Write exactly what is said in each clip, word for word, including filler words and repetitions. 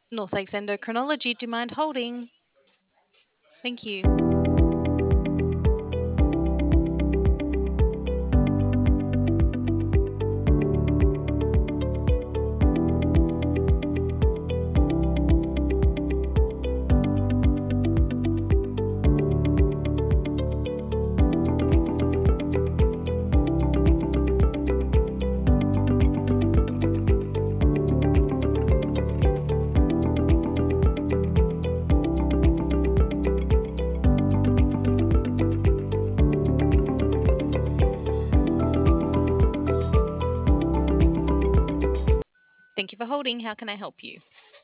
North Lakes Endocrinology. Do you mind holding? Thank you. Thank you for holding. How can I help you?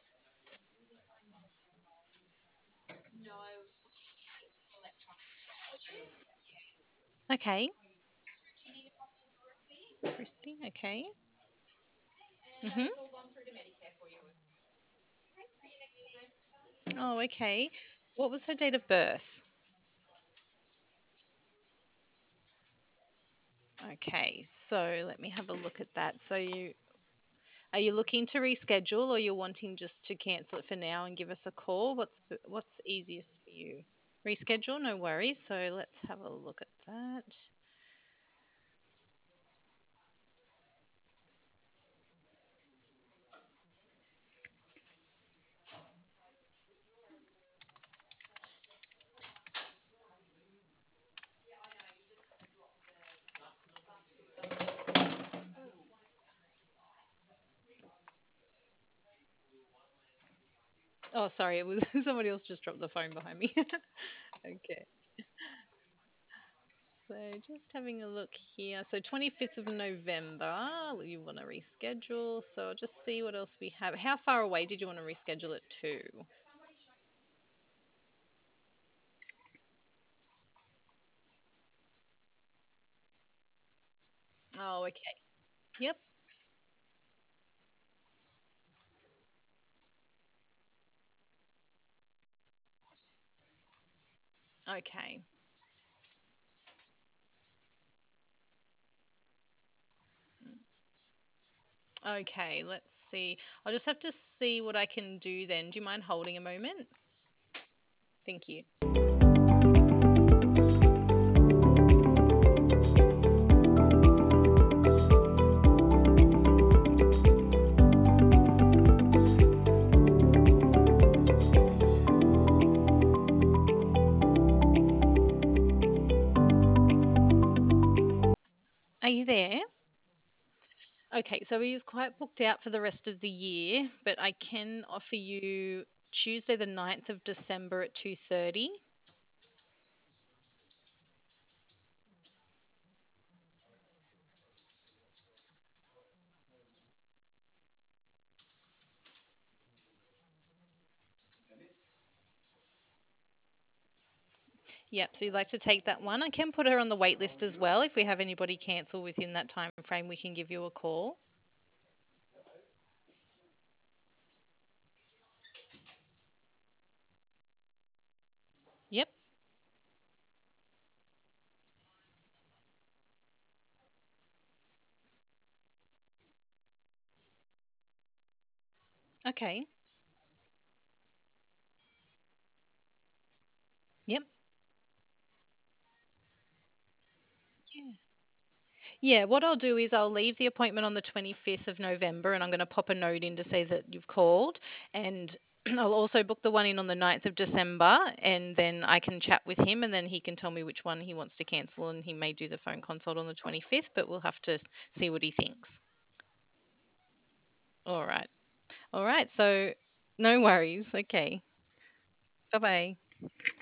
Okay. Christy, okay. Mhm. Oh, okay. What was her date of birth? Okay. So, let me have a look at that. So, you are you looking to reschedule or you're wanting just to cancel it for now and give us a call? What's what's easiest for you? Reschedule, no worries. So, let's have a look at that. Oh, sorry, it was somebody else just dropped the phone behind me. Okay. So just having a look here. So twenty-fifth of November, you want to reschedule. So I'll just see what else we have. How far away did you want to reschedule it to? Oh, okay. Yep. Okay. Okay, let's see. I'll just have to see what I can do then. Do you mind holding a moment? Thank you. Are you there? Okay, so he is quite booked out for the rest of the year, but I can offer you Tuesday the ninth of December at two thirty. Yep, so you'd like to take that one. I can put her on the wait list as well. If we have anybody cancel within that time frame, we can give you a call. Yep. Okay. Yep. Yeah. Yeah, what I'll do is I'll leave the appointment on the twenty-fifth of November and I'm going to pop a note in to say that you've called and I'll also book the one in on the ninth of December and then I can chat with him and then he can tell me which one he wants to cancel and he may do the phone consult on the twenty-fifth, but we'll have to see what he thinks. All right. All right. So no worries. Okay. Bye bye.